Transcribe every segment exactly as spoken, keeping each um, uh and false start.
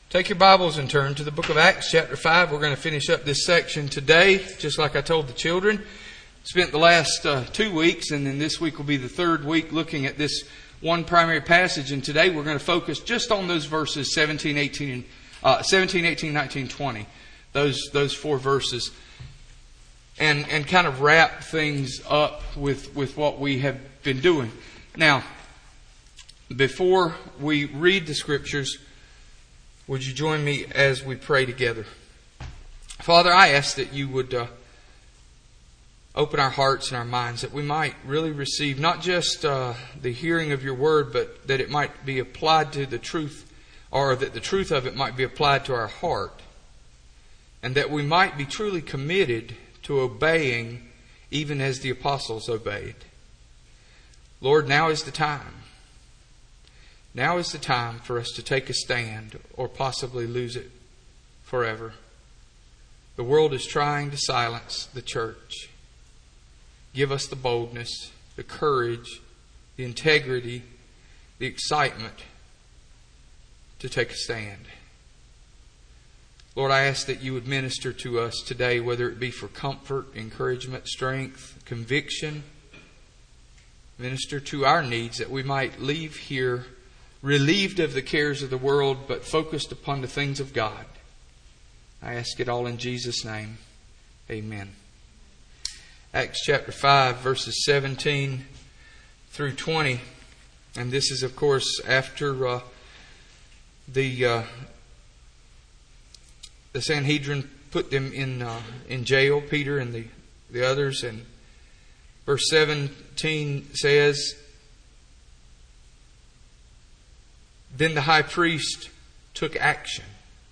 Take your Bibles and turn to the book of Acts, chapter five. We're going to finish up this section today, just like I told the children. Spent the last uh, two weeks, and then this week will be the third week looking at this one primary passage. And today we're going to focus just on those verses seventeen, eighteen, uh, seventeen, eighteen, nineteen, twenty. Those those four verses, and and kind of wrap things up with with what we have been doing. Now, before we read the scriptures, would you join me as we pray together? Father, I ask that you would uh, open our hearts and our minds, that we might really receive not just uh, the hearing of your word, but that it might be applied to the truth, or that the truth of it might be applied to our heart, and that we might be truly committed to obeying even as the apostles obeyed. Lord, now is the time. Now is the time for us to take a stand or possibly lose it forever. The world is trying to silence the church. Give us the boldness, the courage, the integrity, the excitement to take a stand. Lord, I ask that you would minister to us today, whether it be for comfort, encouragement, strength, conviction. Minister to our needs, that we might leave here relieved of the cares of the world, but focused upon the things of God. I ask it all in Jesus' name. Amen. Acts chapter five, verses seventeen through twenty. And this is, of course, after uh, the uh, the Sanhedrin put them in uh, in jail, Peter and the, the others. And verse seventeen says, "Then the high priest took action.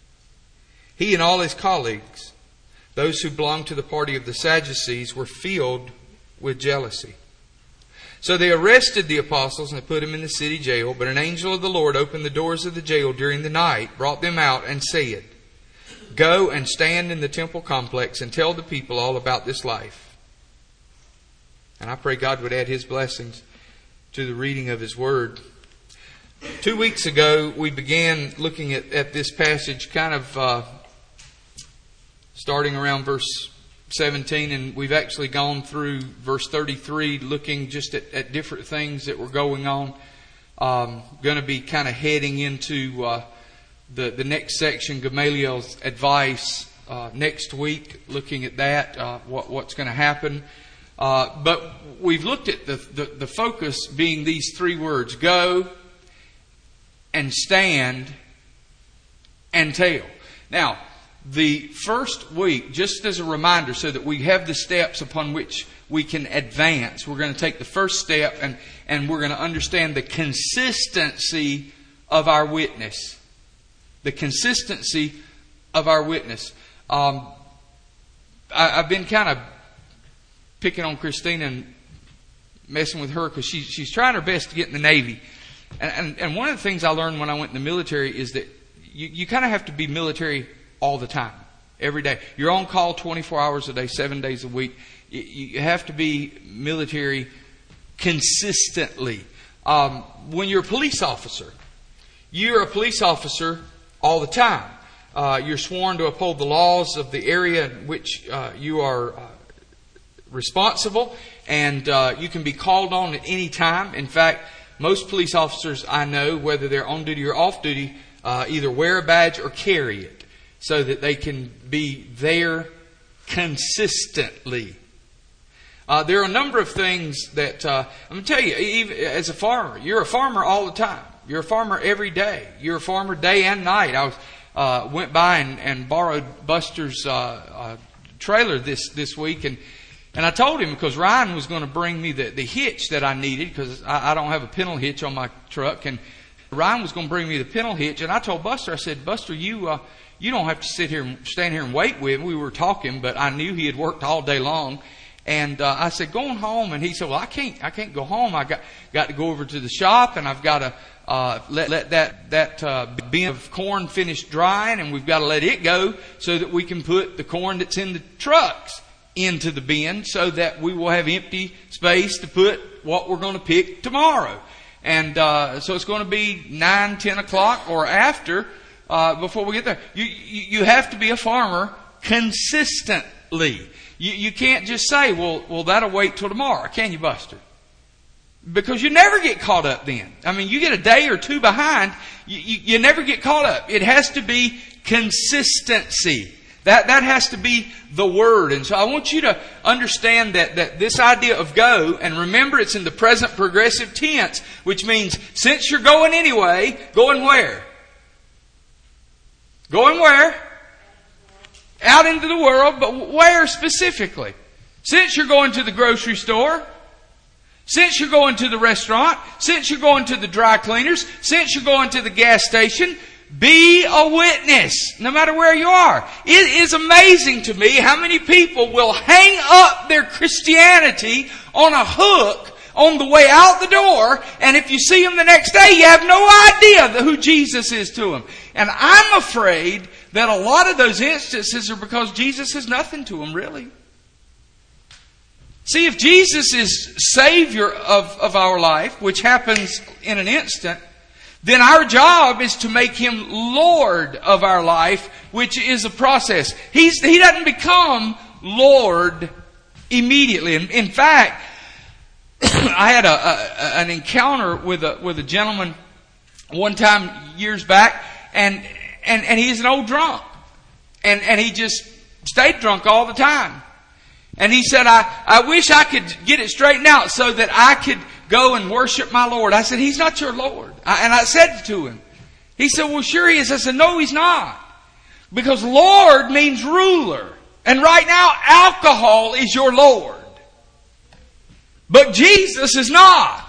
He and all his colleagues, those who belonged to the party of the Sadducees, were filled with jealousy. So they arrested the apostles and they put them in the city jail. But an angel of the Lord opened the doors of the jail during the night, brought them out, and said, 'Go and stand in the temple complex and tell the people all about this life.'" And I pray God would add His blessings to the reading of His Word. Two weeks ago, we began looking at, at this passage kind of uh, starting around verse seventeen, and we've actually gone through verse thirty-three, looking just at, at different things that were going on. Um, going to be kind of heading into uh, the, the next section, Gamaliel's advice, uh, next week, looking at that, uh, what, what's going to happen. Uh, but we've looked at the, the, the focus being these three words: go, and stand, and tell. Now, the first week, just as a reminder so that we have the steps upon which we can advance, we're going to take the first step and, and we're going to understand the consistency of our witness. The consistency of our witness. Um, I, I've been kind of picking on Christina and messing with her because she, she's trying her best to get in the Navy. And, and, and one of the things I learned when I went in the military is that you, you kind of have to be military all the time, every day. You're on call twenty-four hours a day, seven days a week. You, you have to be military consistently. Um, when you're a police officer, you're a police officer all the time. Uh, you're sworn to uphold the laws of the area in which uh, you are uh, responsible, and uh, you can be called on at any time. In fact, most police officers I know, whether they're on duty or off duty, uh, either wear a badge or carry it so that they can be there consistently. Uh, there are a number of things that, uh, I'm going to tell you, even as a farmer, you're a farmer all the time. You're a farmer every day. You're a farmer day and night. I was, uh, went by and, and borrowed Buster's uh, uh, trailer this, this week, and And I told him, because Ryan was going to bring me the, the hitch that I needed, because I, I don't have a pintle hitch on my truck. And Ryan was going to bring me the pintle hitch. And I told Buster, I said, "Buster, you uh, you don't have to sit here and stand here and wait with him." We were talking, but I knew he had worked all day long. And uh, I said, "Going home." And he said, "Well, I can't I can't go home. I got got to go over to the shop, and I've got to uh, let let that that uh, bin of corn finish drying, and we've got to let it go so that we can put the corn that's in the trucks into the bin, so that we will have empty space to put what we're going to pick tomorrow." And uh, so it's going to be nine, ten o'clock or after uh, before we get there. You, you, you have to be a farmer consistently. You, you can't just say, well, well, that'll wait till tomorrow. Can you, Buster? Because you never get caught up then. I mean, you get a day or two behind, you, you, you never get caught up. It has to be consistency. That, that has to be the word. And so I want you to understand that, that this idea of go, and remember it's in the present progressive tense, which means since you're going anyway, going where? Going where? Out into the world, but where specifically? Since you're going to the grocery store, since you're going to the restaurant, since you're going to the dry cleaners, since you're going to the gas station, be a witness, no matter where you are. It is amazing to me how many people will hang up their Christianity on a hook on the way out the door, and if you see them the next day, you have no idea who Jesus is to them. And I'm afraid that a lot of those instances are because Jesus is nothing to them, really. See, if Jesus is Savior of, of our life, which happens in an instant, then our job is to make Him Lord of our life, which is a process. He's, he doesn't become Lord immediately. In, in fact, I had a, a, an encounter with a, with a gentleman one time years back, and and, and he's an old drunk. And, and he just stayed drunk all the time. And he said, I, I wish I could get it straightened out so that I could go and worship my Lord. I said, He's not your Lord. I, and I said to him, he said, well, sure He is. I said, no, He's not. Because Lord means ruler. And right now, alcohol is your Lord. But Jesus is not.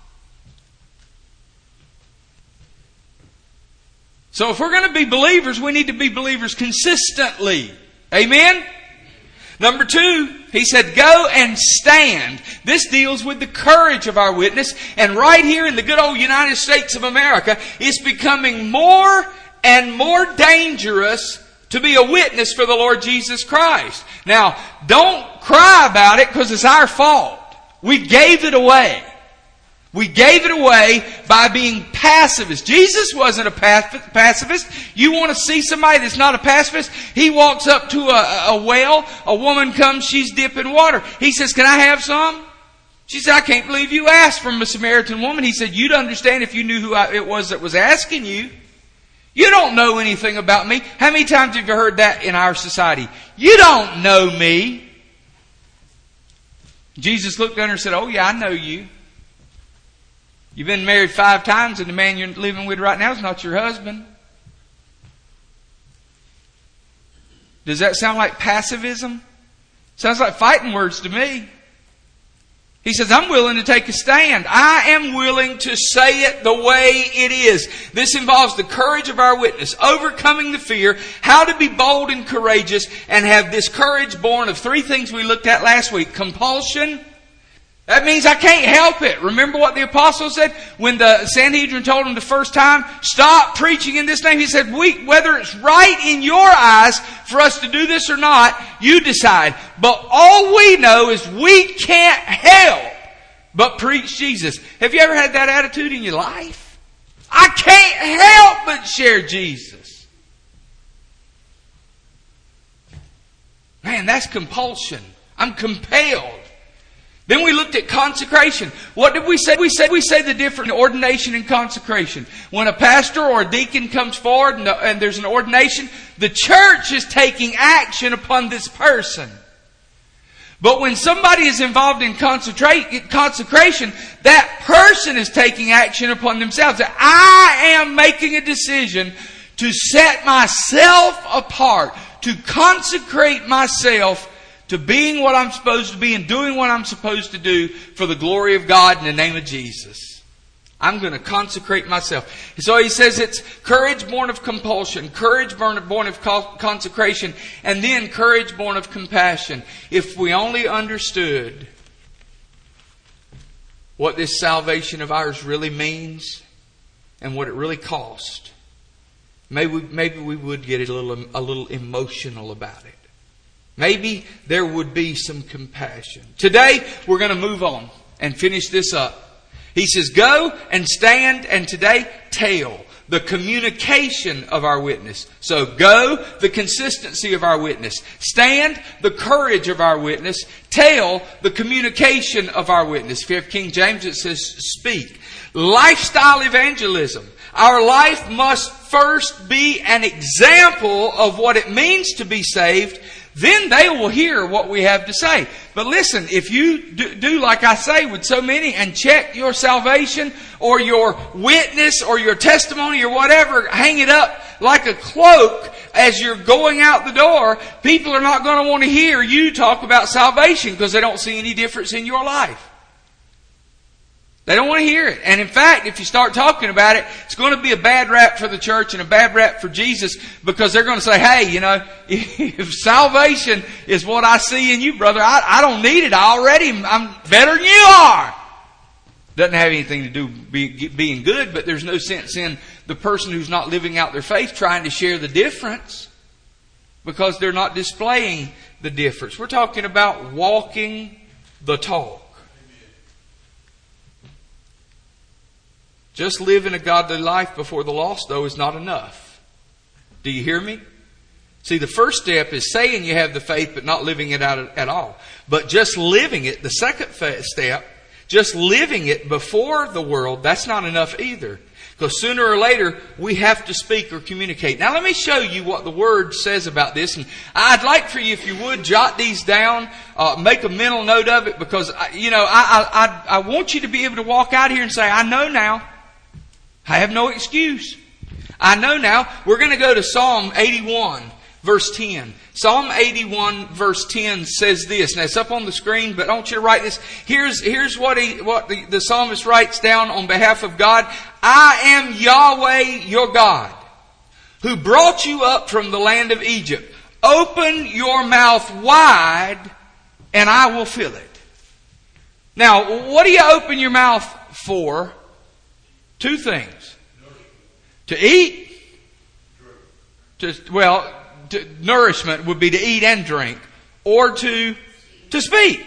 So if we're going to be believers, we need to be believers consistently. Amen? Number two, he said, go and stand. This deals with the courage of our witness. And right here in the good old United States of America, it's becoming more and more dangerous to be a witness for the Lord Jesus Christ. Now, don't cry about it because it's our fault. We gave it away. We gave it away by being pacifists. Jesus wasn't a pacifist. You want to see somebody that's not a pacifist? He walks up to a, a well. A woman comes, she's dipping water. He says, can I have some? She said, I can't believe you asked from a Samaritan woman. He said, you'd understand if you knew who I, it was that was asking you. You don't know anything about me. How many times have you heard that in our society? You don't know me. Jesus looked at her and said, oh yeah, I know you. You've been married five times and the man you're living with right now is not your husband. Does that sound like passivism? Sounds like fighting words to me. He says, I'm willing to take a stand. I am willing to say it the way it is. This involves the courage of our witness, overcoming the fear, how to be bold and courageous, and have this courage born of three things we looked at last week. Compulsion. That means I can't help it. Remember what the apostle said when the Sanhedrin told him the first time, stop preaching in this name. He said, we, whether it's right in your eyes for us to do this or not, you decide. But all we know is we can't help but preach Jesus. Have you ever had that attitude in your life? I can't help but share Jesus. Man, that's compulsion. I'm compelled. Then we looked at consecration. What did we say? We said we say the difference in ordination and consecration. When a pastor or a deacon comes forward and, and there's an ordination, the church is taking action upon this person. But when somebody is involved in consecration, that person is taking action upon themselves. I am making a decision to set myself apart, to consecrate myself to being what I'm supposed to be and doing what I'm supposed to do for the glory of God in the name of Jesus. I'm going to consecrate myself. So he says it's courage born of compulsion, courage born of consecration, and then courage born of compassion. If we only understood what this salvation of ours really means and what it really cost, maybe we, maybe we would get a little, a little emotional about it. Maybe there would be some compassion. Today, we're going to move on and finish this up. He says, go and stand, and today, tell. the communication of our witness. So go, the consistency of our witness. Stand, the courage of our witness. Tell, the communication of our witness. If you have King James, it says speak. Lifestyle evangelism. Our life must first be an example of what it means to be saved. Then they will hear what we have to say. But listen, if you do, do like I say with so many and check your salvation or your witness or your testimony or whatever, hang it up like a cloak as you're going out the door, people are not going to want to hear you talk about salvation because they don't see any difference in your life. They don't want to hear it. And in fact, if you start talking about it, it's going to be a bad rap for the church and a bad rap for Jesus, because they're going to say, hey, you know, if salvation is what I see in you, brother, I, I don't need it. I already, I'm better than you are. Doesn't have anything to do with be, being good, but there's no sense in the person who's not living out their faith trying to share the difference, because they're not displaying the difference. We're talking about walking the talk. Just living a godly life before the lost, though, is not enough. Do you hear me? See, the first step is saying you have the faith, but not living it out at all. But just living it, the second step, just living it before the world, that's not enough either. Because sooner or later, we have to speak or communicate. Now, let me show you what the Word says about this. And I'd like for you, if you would, jot these down, uh, make a mental note of it, because, you know, I, I, I want you to be able to walk out here and say, I know now. I have no excuse. I know now. We're going to go to Psalm eighty-one, verse ten. Psalm eighty-one, verse ten says this. Now, it's up on the screen, but I want you to write this. Here's, here's what, he, what the, the psalmist writes down on behalf of God. I am Yahweh, your God, who brought you up from the land of Egypt. Open your mouth wide, and I will fill it. Now, what do you open your mouth for? Two things. To eat. To, well, to, nourishment would be to eat and drink. Or to, to speak.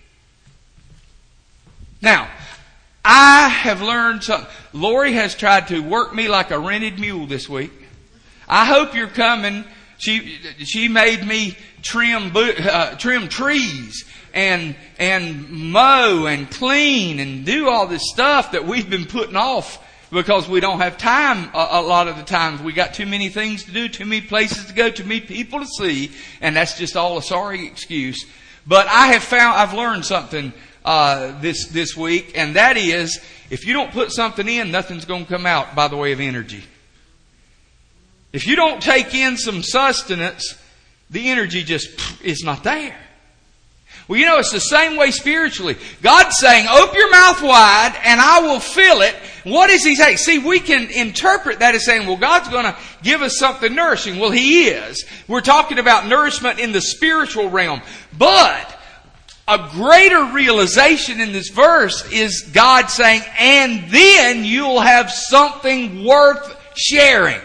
Now, I have learned something. Lori has tried to work me like a rented mule this week. I hope you're coming. She, she made me trim, uh, trim trees. And, and mow and clean and do all this stuff that we've been putting off because we don't have time a, a lot of the times. We got too many things to do, too many places to go, too many people to see, and that's just all a sorry excuse. But I have found, I've learned something uh, this this week, and that is, if you don't put something in, nothing's going to come out by the way of energy. If you don't take in some sustenance, the energy just is not there. Well, you know, it's the same way spiritually. God's saying, open your mouth wide and I will fill it. What is He saying? See, we can interpret that as saying, well, God's going to give us something nourishing. Well, He is. We're talking about nourishment in the spiritual realm. But a greater realization in this verse is God saying, and then you'll have something worth sharing.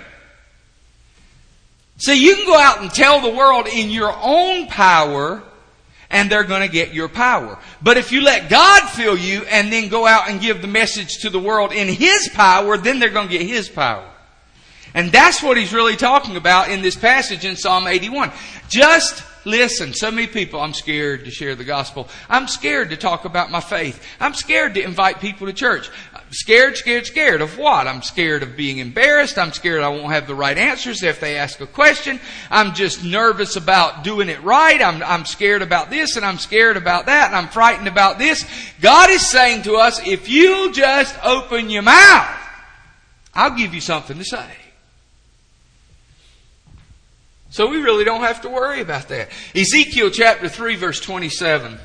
See, you can go out and tell the world in your own power, and they're going to get your power. But if you let God fill you and then go out and give the message to the world in His power, then they're going to get His power. And that's what He's really talking about in this passage in Psalm eighty-one. Just listen. So many people, I'm scared to share the gospel. I'm scared to talk about my faith. I'm scared to invite people to church. Scared, scared, scared of what? I'm scared of being embarrassed. I'm scared I won't have the right answers if they ask a question. I'm just nervous about doing it right. I'm, I'm scared about this and I'm scared about that and I'm frightened about this. God is saying to us, if you'll just open your mouth, I'll give you something to say. So we really don't have to worry about that. Ezekiel chapter three, verse twenty-seven.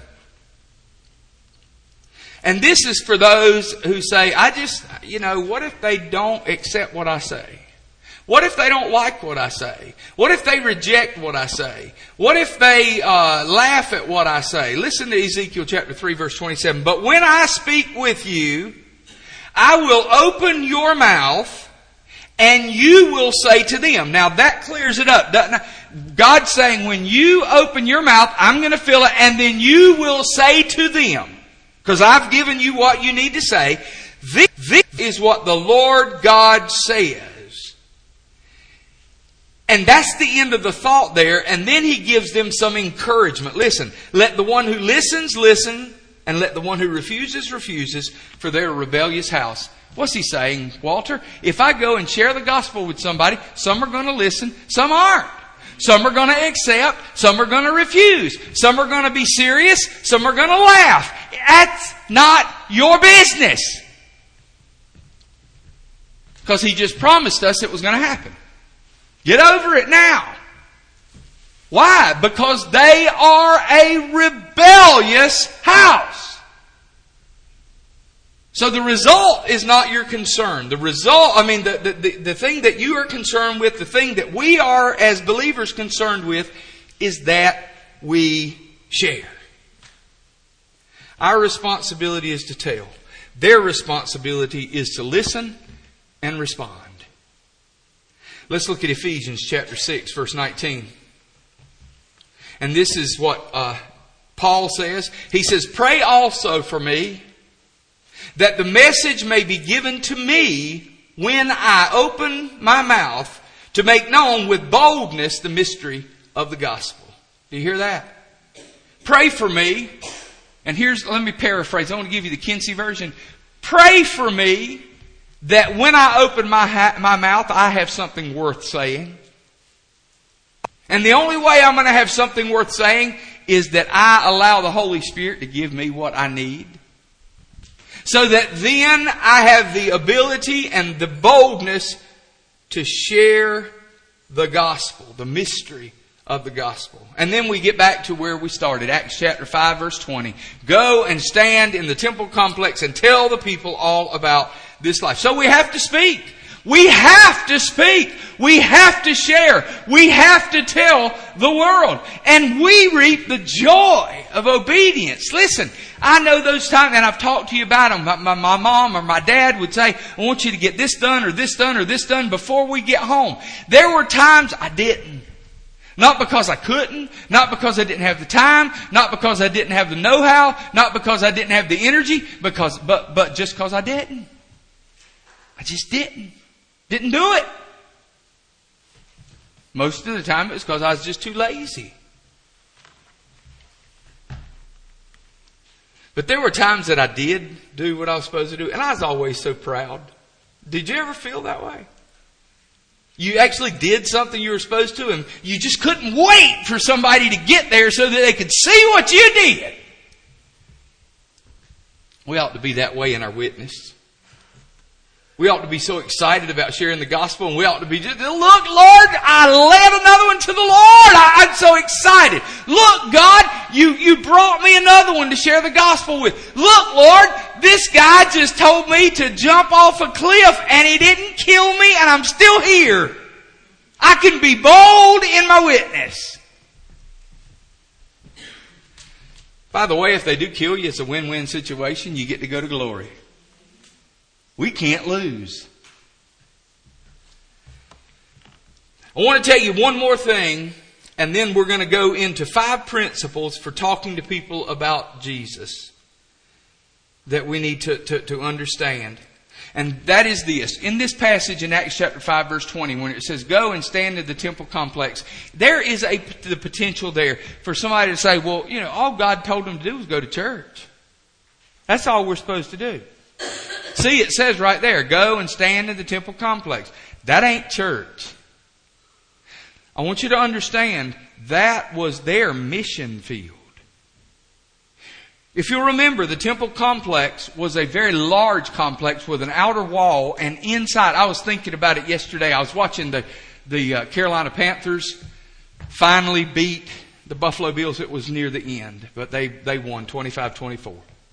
And this is for those who say, I just, you know, what if they don't accept what I say? What if they don't like what I say? What if they reject what I say? What if they uh, laugh at what I say? Listen to Ezekiel chapter three, verse twenty-seven. But when I speak with you, I will open your mouth, and you will say to them. Now that clears it up, doesn't it? God's saying, when you open your mouth, I'm going to fill it, and then you will say to them, because I've given you what you need to say. This, this is what the Lord God says. And that's the end of the thought there. And then he gives them some encouragement. Listen, let the one who listens, listen. And let the one who refuses, refuses. For they're a rebellious house. What's he saying, Walter? If I go and share the gospel with somebody, some are going to listen, some aren't. Some are going to accept, some are going to refuse. Some are going to be serious, some are going to laugh. That's not your business. Because he just promised us it was going to happen. Get over it now. Why? Because they are a rebellious house. So the result is not your concern. The result, I mean, the, the, the, the thing that you are concerned with, the thing that we are as believers concerned with, is that we share. Our responsibility is to tell. Their responsibility is to listen and respond. Let's look at Ephesians chapter six, verse nineteen. And this is what uh, Paul says. He says, pray also for me, that the message may be given to me when I open my mouth to make known with boldness the mystery of the gospel. Do you hear that? Pray for me. And here's, let me paraphrase. I want to give you the Kinsey version. Pray for me that when I open my ha- my mouth, I have something worth saying. And the only way I'm going to have something worth saying is that I allow the Holy Spirit to give me what I need. So that then I have the ability and the boldness to share the gospel, the mystery of the gospel. And then we get back to where we started, Acts chapter five, verse twenty. Go and stand in the temple complex and tell the people all about this life. So we have to speak. We have to speak. We have to share. We have to tell the world. And we reap the joy of obedience. Listen, I know those times, and I've talked to you about them. My, my, my mom or my dad would say, I want you to get this done or this done or this done before we get home. There were times I didn't. Not because I couldn't, not because I didn't have the time, not because I didn't have the know-how, not because I didn't have the energy, because but but just because I didn't. I just didn't. Didn't do it. Most of the time it was because I was just too lazy. But there were times that I did do what I was supposed to do, and I was always so proud. Did you ever feel that way? You actually did something you were supposed to, and you just couldn't wait for somebody to get there so that they could see what you did. We ought to be that way in our witness. We ought to be so excited about sharing the gospel, and we ought to be just, look, Lord, I led another one to the Lord. I, I'm so excited. Look, God, you, you brought me another one to share the gospel with. Look, Lord, this guy just told me to jump off a cliff, and he didn't kill me, and I'm still here. I can be bold in my witness. By the way, if they do kill you, it's a win-win situation. You get to go to glory. We can't lose. I want to tell you one more thing, and then we're going to go into five principles for talking to people about Jesus that we need to, to, to understand. And that is this. In this passage in Acts chapter five, verse twenty, when it says, go and stand at the temple complex, there is a the potential there for somebody to say, well, you know, all God told them to do was go to church. That's all we're supposed to do. See, it says right there, go and stand in the temple complex. That ain't church. I want you to understand that was their mission field. If you remember, the temple complex was a very large complex with an outer wall, and inside, I was thinking about it yesterday. I was watching the, the uh, Carolina Panthers finally beat the Buffalo Bills. It was near the end, but they, they won twenty-five twenty-four.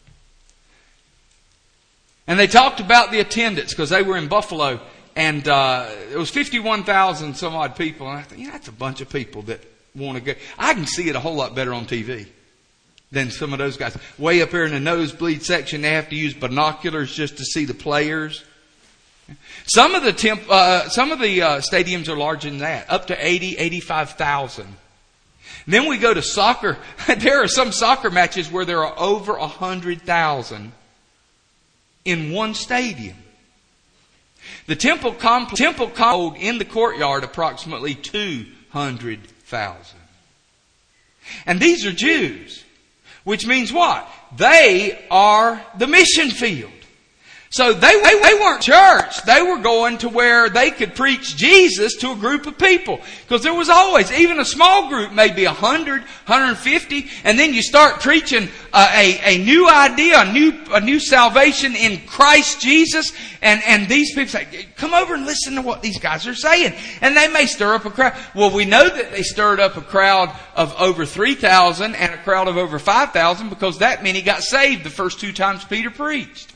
And they talked about the attendance because they were in Buffalo, and uh, it was fifty-one thousand some odd people. And I thought, you know, that's a bunch of people that want to go. I can see it a whole lot better on T V than some of those guys. Way up here in the nosebleed section, they have to use binoculars just to see the players. Some of the temp, uh, some of the uh, stadiums are larger than that, up to eighty, eighty-five thousand. Then we go to soccer. There are some soccer matches where there are over one hundred thousand in one stadium. The temple complex temple held in the courtyard approximately two hundred thousand. And these are Jews. Which means what? They are the mission field. So they, they, they weren't church. They were going to where they could preach Jesus to a group of people. Because there was always, even a small group, maybe one hundred, one hundred fifty, and then you start preaching uh, a, a new idea, a new, a new salvation in Christ Jesus, and, and these people say, come over and listen to what these guys are saying. And they may stir up a crowd. Well, we know that they stirred up a crowd of over three thousand and a crowd of over five thousand because that many got saved the first two times Peter preached.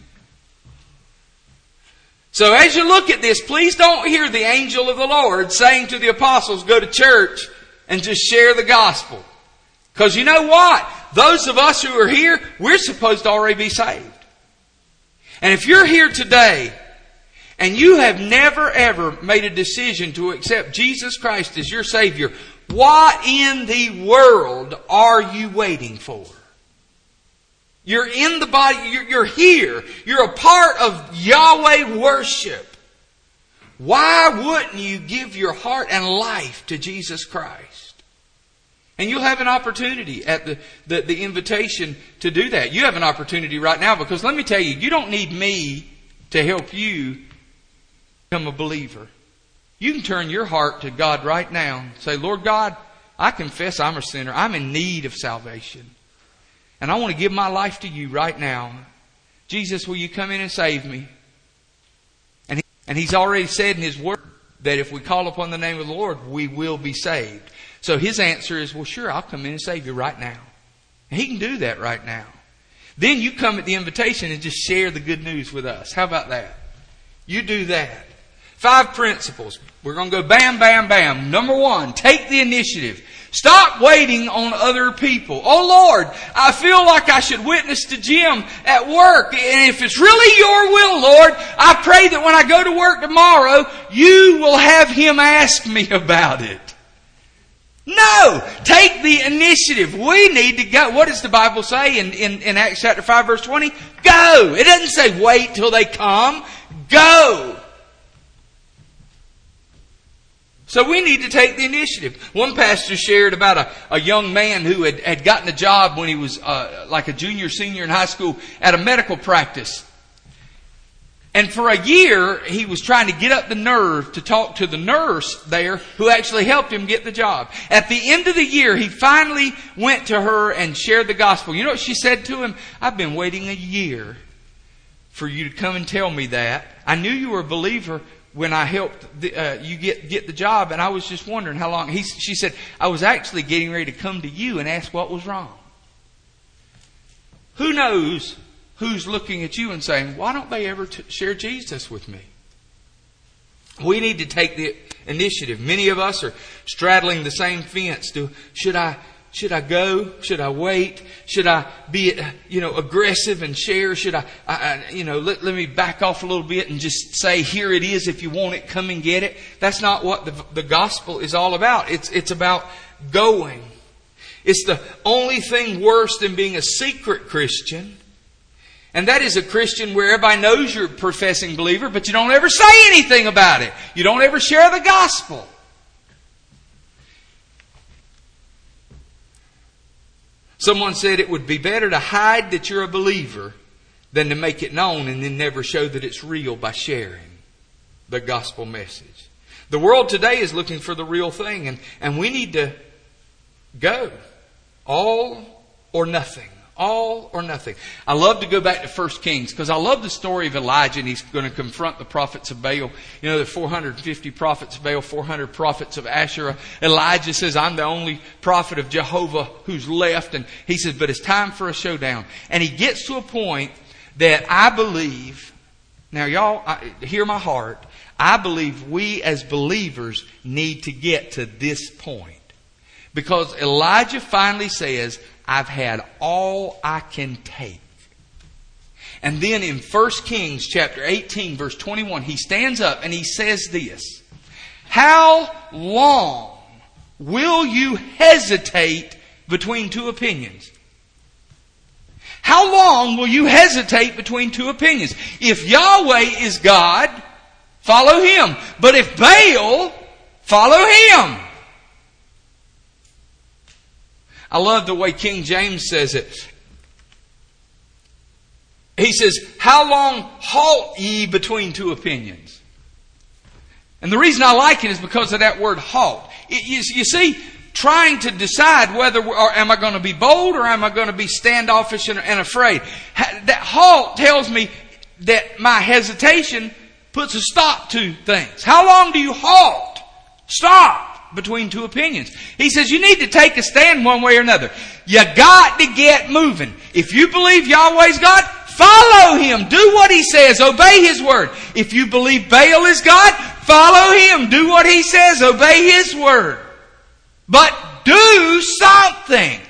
So as you look at this, please don't hear the angel of the Lord saying to the apostles, go to church and just share the gospel. Because you know what? Those of us who are here, we're supposed to already be saved. And if you're here today and you have never ever made a decision to accept Jesus Christ as your Savior, what in the world are you waiting for? You're in the body, you're, you're here. You're a part of Yahweh worship. Why wouldn't you give your heart and life to Jesus Christ? And you'll have an opportunity at the, the, the invitation to do that. You have an opportunity right now because let me tell you, you don't need me to help you become a believer. You can turn your heart to God right now and say, Lord God, I confess I'm a sinner. I'm in need of salvation. And I want to give my life to you right now. Jesus, will you come in and save me? And, he, and He's already said in His Word that if we call upon the name of the Lord, we will be saved. So His answer is, well, sure, I'll come in and save you right now. And He can do that right now. Then you come at the invitation and just share the good news with us. How about that? You do that. Five principles. We're going to go bam, bam, bam. Number one, take the initiative. Stop waiting on other people. Oh Lord, I feel like I should witness to Jim at work. And if it's really your will, Lord, I pray that when I go to work tomorrow, you will have him ask me about it. No! Take the initiative. We need to go. What does the Bible say in, in, in Acts chapter five verse twenty? Go! It doesn't say wait till they come. Go! So we need to take the initiative. One pastor shared about a, a young man who had, had gotten a job when he was uh, like a junior, senior in high school at a medical practice. And for a year, he was trying to get up the nerve to talk to the nurse there who actually helped him get the job. At the end of the year, he finally went to her and shared the gospel. You know what she said to him? I've been waiting a year for you to come and tell me that. I knew you were a believer when I helped the, uh, you get get the job, and I was just wondering how long. He, she said, I was actually getting ready to come to you and ask what was wrong. Who knows who's looking at you and saying, why don't they ever t- share Jesus with me? We need to take the initiative. Many of us are straddling the same fence. Do, should I should I go? Should I wait? Should I be, you know, aggressive and share? Should I, I, I you know, let, let me back off a little bit and just say, here it is. If you want it, come and get it. That's not what the, the gospel is all about. It's, it's about going. It's the only thing worse than being a secret Christian. And that is a Christian where everybody knows you're a professing believer, but you don't ever say anything about it. You don't ever share the gospel. Someone said it would be better to hide that you're a believer than to make it known and then never show that it's real by sharing the gospel message. The world today is looking for the real thing, and, and we need to go. All or nothing. All or nothing. I love to go back to First Kings because I love the story of Elijah, and he's going to confront the prophets of Baal. You know, there are four hundred fifty prophets of Baal, four hundred prophets of Asherah. Elijah says, I'm the only prophet of Jehovah who's left. And he says, but it's time for a showdown. And he gets to a point that I believe, now y'all, I, hear my heart, I believe we as believers need to get to this point. Because Elijah finally says, I've had all I can take. And then in First Kings chapter eighteen verse twenty-one, he stands up and he says this. How long will you hesitate between two opinions? How long will you hesitate between two opinions? If Yahweh is God, follow him. But if Baal, follow him. I love the way King James says it. He says, how long halt ye between two opinions? And the reason I like it is because of that word halt. It, you, you see, trying to decide whether, or am I going to be bold or am I going to be standoffish and, and afraid? That halt tells me that my hesitation puts a stop to things. How long do you halt? Stop between two opinions. He says you need to take a stand one way or another. You got to get moving. If you believe Yahweh's God, follow Him. Do what He says. Obey His word. If you believe Baal is God, follow Him. Do what He says. Obey His word. But do something.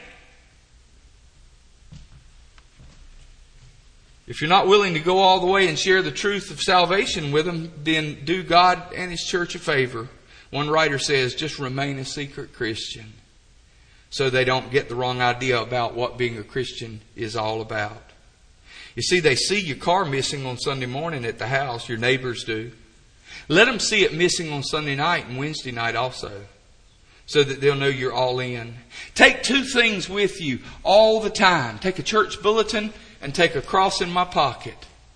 If you're not willing to go all the way and share the truth of salvation with them, then do God and His church a favor. One writer says, just remain a secret Christian so they don't get the wrong idea about what being a Christian is all about. You see, they see your car missing on Sunday morning at the house. Your neighbors do. Let them see it missing on Sunday night and Wednesday night also, so that they'll know you're all in. Take two things with you all the time. Take a church bulletin and take a cross in my pocket.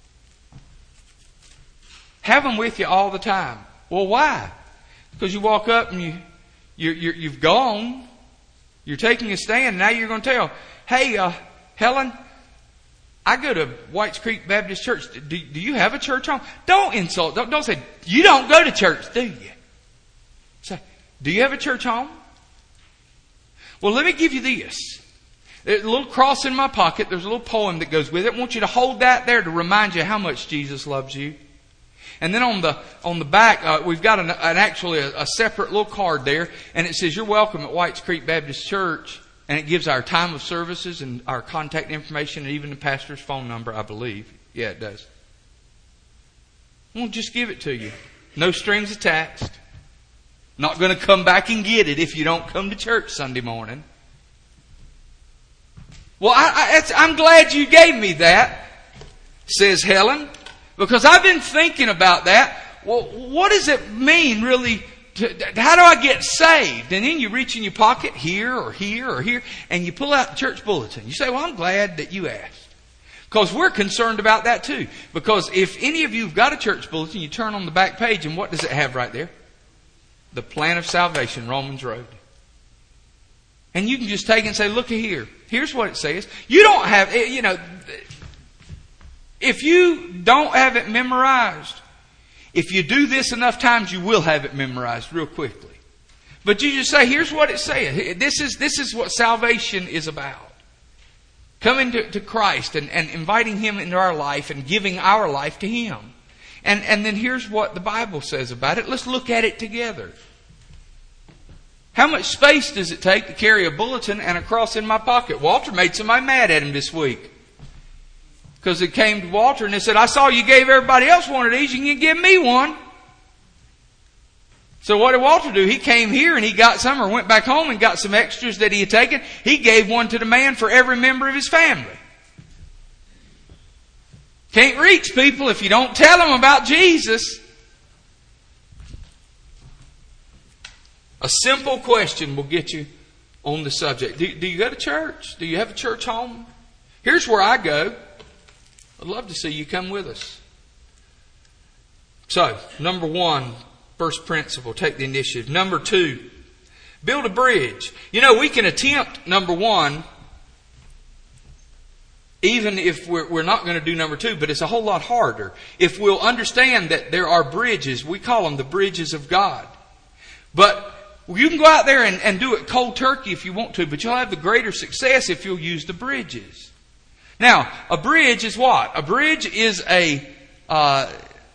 Have them with you all the time. Well, why? Because you walk up and you, you're, you're, you've gone. You're taking a stand. And now you're going to tell, hey, uh, Helen, I go to Whites Creek Baptist Church. Do, do you have a church home? Don't insult. Don't, don't say, you don't go to church, do you? Say, do you have a church home? Well, let me give you this. There's a little cross in my pocket. There's a little poem that goes with it. I want you to hold that there to remind you how much Jesus loves you. And then on the on the back, uh, we've got an, an actually a, a separate little card there, and it says, "You're welcome at Whites Creek Baptist Church," and it gives our time of services and our contact information, and even the pastor's phone number, I believe. Yeah, it does. We'll just give it to you, no strings attached. Not going to come back and get it if you don't come to church Sunday morning. Well, I, I, I'm glad you gave me that, says Helen. Because I've been thinking about that. Well, what does it mean really? To, how do I get saved? And then you reach in your pocket here or here or here and you pull out the church bulletin. You say, well, I'm glad that you asked. Because we're concerned about that too. Because if any of you have got a church bulletin, you turn on the back page and what does it have right there? The plan of salvation, Romans Road. And you can just take it and say, look here. Here's what it says. You don't have, you know... If you don't have it memorized, if you do this enough times, you will have it memorized real quickly. But you just say, here's what it says. This is, this is what salvation is about. Coming to, to Christ and, and inviting Him into our life and giving our life to Him. And, and then here's what the Bible says about it. Let's look at it together. How much space does it take to carry a bulletin and a cross in my pocket? Walter made somebody mad at him this week. Because it came to Walter and they said, I saw you gave everybody else one of these. You can give me one. So what did Walter do? He came here and he got some or went back home and got some extras that he had taken. He gave one to the man for every member of his family. Can't reach people if you don't tell them about Jesus. A simple question will get you on the subject. Do, do you go to church? Do you have a church home? Here's where I go. I'd love to see you come with us. So, number one, first principle, take the initiative. Number two, build a bridge. You know, we can attempt number one, even if we're, we're not going to do number two, but it's a whole lot harder. If we'll understand that there are bridges, we call them the bridges of God. But you can go out there and, and do it cold turkey if you want to, but you'll have the greater success if you'll use the bridges. Now, a bridge is what? A bridge is a, uh,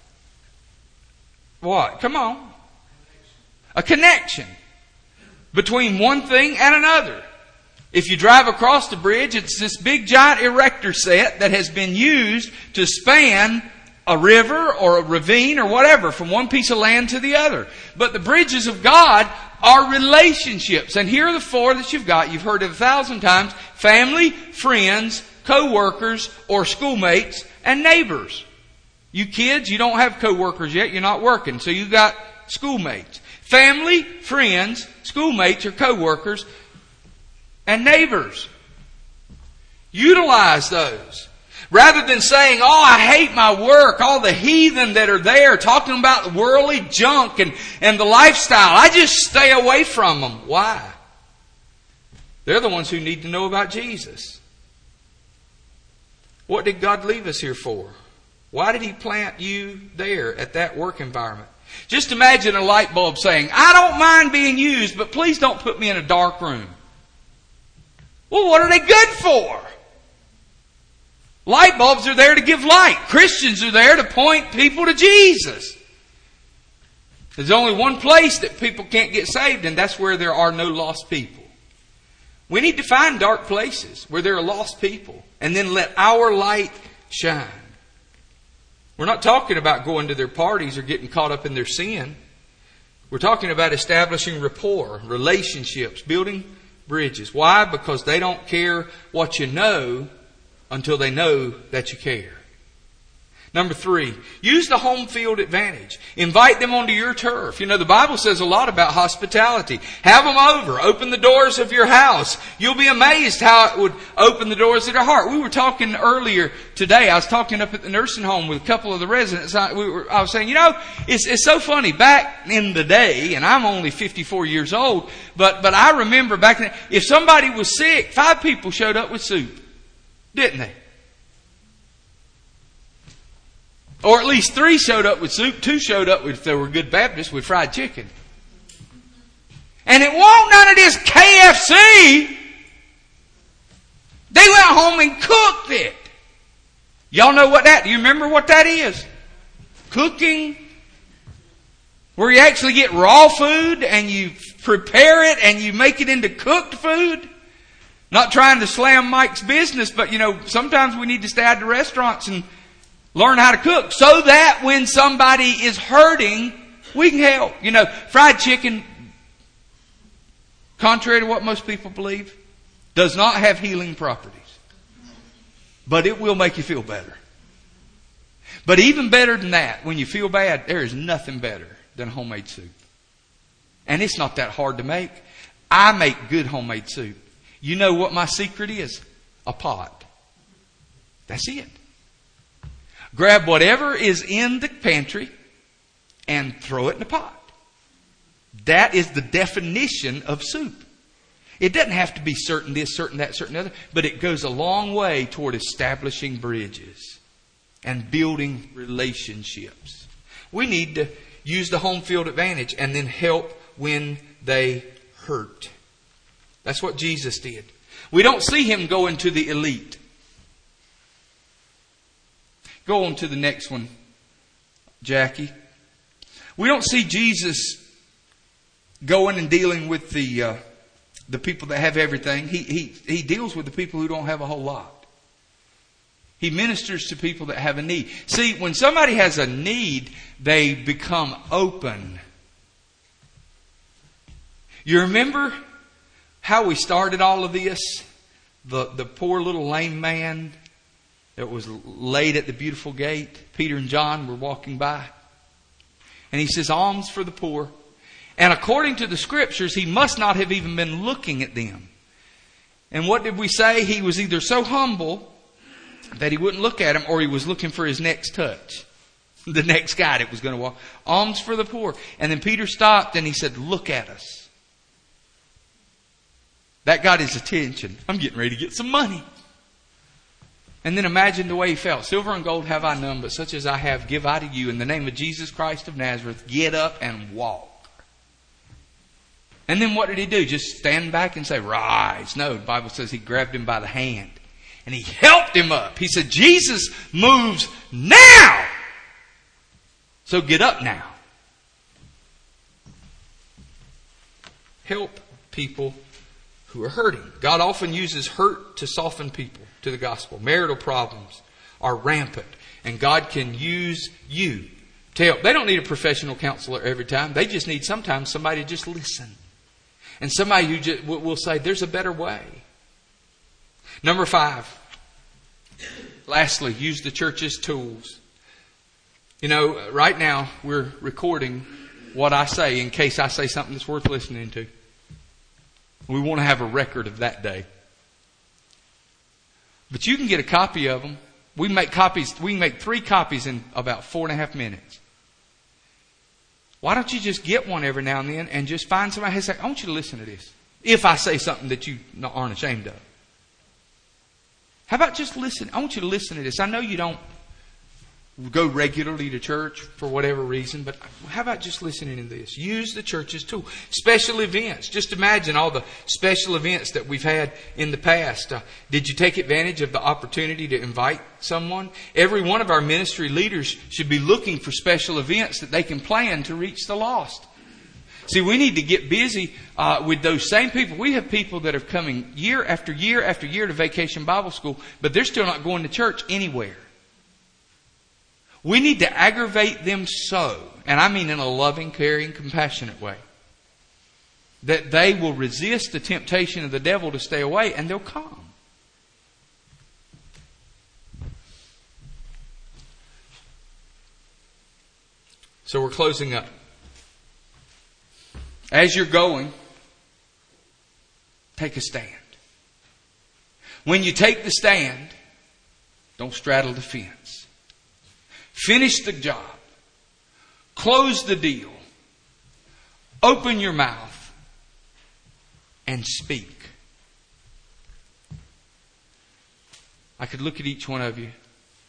what? Come on. A connection between one thing and another. If you drive across the bridge, it's this big giant erector set that has been used to span a river or a ravine or whatever from one piece of land to the other. But the bridges of God are relationships. And here are the four that you've got. You've heard it a thousand times. Family, friends, co-workers, or schoolmates, and neighbors. You kids, you don't have co-workers yet. You're not working. So you got schoolmates. Family, friends, schoolmates or co-workers, and neighbors. Utilize those. Rather than saying, oh, I hate my work, all the heathen that are there talking about the worldly junk and, and the lifestyle. I just stay away from them. Why? They're the ones who need to know about Jesus. What did God leave us here for? Why did He plant you there at that work environment? Just imagine a light bulb saying, I don't mind being used, but please don't put me in a dark room. Well, what are they good for? Light bulbs are there to give light. Christians are there to point people to Jesus. There's only one place that people can't get saved, and that's where there are no lost people. We need to find dark places where there are lost people, and then let our light shine. We're not talking about going to their parties or getting caught up in their sin. We're talking about establishing rapport, relationships, building bridges. Why? Because they don't care what you know until they know that you care. Number three, use the home field advantage. Invite them onto your turf. You know, the Bible says a lot about hospitality. Have them over. Open the doors of your house. You'll be amazed how it would open the doors of their heart. We were talking earlier today. I was talking up at the nursing home with a couple of the residents. I, we were, I was saying, you know, it's, it's so funny. Back in the day, and I'm only fifty-four years old, but, but I remember back then, if somebody was sick, five people showed up with soup. Didn't they? Or at least three showed up with soup. Two showed up, with, if they were good Baptists, with fried chicken. And it wasn't none of this K F C. They went home and cooked it. Y'all know what that, do you remember what that is? Cooking. Where you actually get raw food and you prepare it and you make it into cooked food. Not trying to slam Mike's business, but you know, sometimes we need to stay out of restaurants and learn how to cook so that when somebody is hurting, we can help. You know, fried chicken, contrary to what most people believe, does not have healing properties. But it will make you feel better. But even better than that, when you feel bad, there is nothing better than homemade soup. And it's not that hard to make. I make good homemade soup. You know what my secret is? A pot. That's it. Grab whatever is in the pantry and throw it in the pot. That is the definition of soup. It doesn't have to be certain this, certain that, certain other, but it goes a long way toward establishing bridges and building relationships. We need to use the home field advantage and then help when they hurt. That's what Jesus did. We don't see Him go into the elite. Go on to the next one, Jackie. We don't see Jesus going and dealing with the uh, the people that have everything. He, he, he deals with the people who don't have a whole lot. He ministers to people that have a need. See, when somebody has a need, they become open. You remember how we started all of this? The, the poor little lame man that was laid at the beautiful gate. Peter and John were walking by. And he says, alms for the poor. And according to the scriptures, he must not have even been looking at them. And what did we say? He was either so humble that he wouldn't look at him, or he was looking for his next touch. The next guy that was going to walk. Alms for the poor. And then Peter stopped and he said, look at us. That got his attention. I'm getting ready to get some money. And then imagine the way he felt. Silver and gold have I none, but such as I have give I to you. In the name of Jesus Christ of Nazareth, get up and walk. And then what did he do? Just stand back and say, rise. No, the Bible says he grabbed him by the hand. And he helped him up. He said, Jesus moves now. So get up now. Help people who are hurting. God often uses hurt to soften people to the gospel. Marital problems are rampant, and God can use you to help. They don't need a professional counselor every time. They just need sometimes somebody to just listen. And somebody who just will say, there's a better way. Number five. Lastly, use the church's tools. You know, right now we're recording what I say in case I say something that's worth listening to. We want to have a record of that day. But you can get a copy of them. We make copies. We can make three copies in about four and a half minutes. Why don't you just get one every now and then and just find somebody who says, I want you to listen to this. If I say something that you aren't ashamed of. How about just listen? I want you to listen to this. I know you don't go regularly to church for whatever reason, but how about just listening to this? Use the church's tool. Special events. Just imagine all the special events that we've had in the past. Uh, did you take advantage of the opportunity to invite someone? Every one of our ministry leaders should be looking for special events that they can plan to reach the lost. See, we need to get busy uh, with those same people. We have people that are coming year after year after year to Vacation Bible School, but they're still not going to church anywhere. We need to aggravate them so, and I mean in a loving, caring, compassionate way, that they will resist the temptation of the devil to stay away, and they'll come. So we're closing up. As you're going, take a stand. When you take the stand, don't straddle the fence. Finish the job. Close the deal. Open your mouth and speak. I could look at each one of you.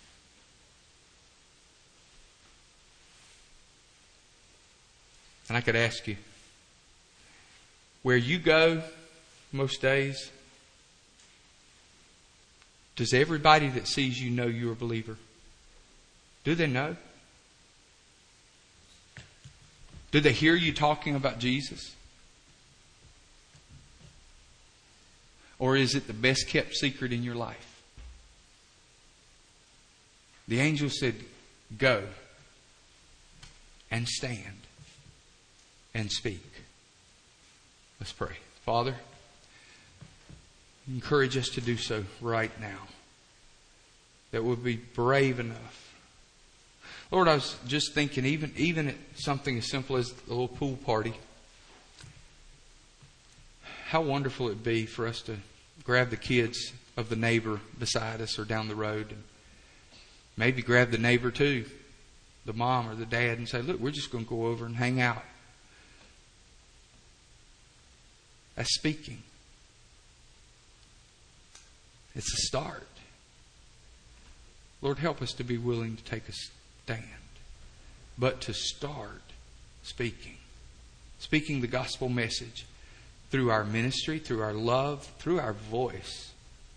And I could ask you, where you go most days, does everybody that sees you know you're a believer? Do they know? Do they hear you talking about Jesus? Or is it the best kept secret in your life? The angel said, go and stand and speak. Let's pray. Father, encourage us to do so right now. That we'll be brave enough. Lord, I was just thinking, even, even at something as simple as a little pool party, how wonderful it would be for us to grab the kids of the neighbor beside us or down the road, and maybe grab the neighbor too, the mom or the dad, and say, look, we're just going to go over and hang out. That's speaking. It's a start. Lord, help us to be willing to take a stand, but to start speaking. Speaking the gospel message through our ministry, through our love, through our voice.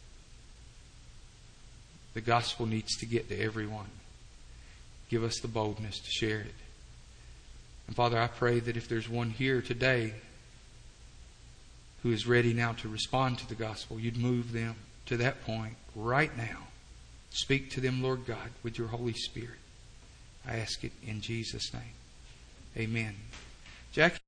The gospel needs to get to everyone. Give us the boldness to share it. And Father, I pray that if there's one here today who is ready now to respond to the gospel, you'd move them to that point right now. Speak to them, Lord God, with your Holy Spirit. I ask it in Jesus' name. Amen. Jackie?